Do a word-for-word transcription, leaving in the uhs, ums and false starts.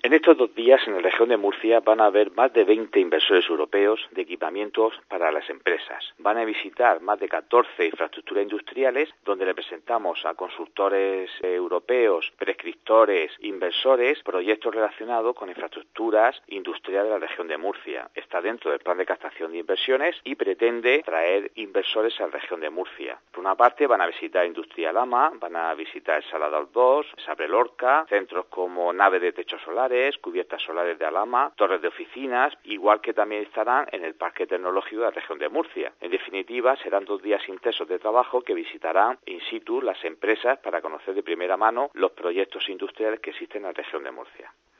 En estos dos días en la región de Murcia van a haber más de veinte inversores europeos de equipamientos para las empresas. Van a visitar más de catorce infraestructuras industriales donde le presentamos a consultores europeos, prescriptores, inversores, proyectos relacionados con infraestructuras industriales de la región de Murcia. Está dentro del plan de captación de inversiones y pretende traer inversores a la región de Murcia. Por una parte van a visitar Industria Lama, van a visitar el Salador dos, Sabre Lorca, centros como Nave de Techos Solares, cubiertas solares de Alhama, torres de oficinas, igual que también estarán en el Parque Tecnológico de la región de Murcia. En definitiva, serán dos días intensos de trabajo que visitarán in situ las empresas para conocer de primera mano los proyectos industriales que existen en la región de Murcia.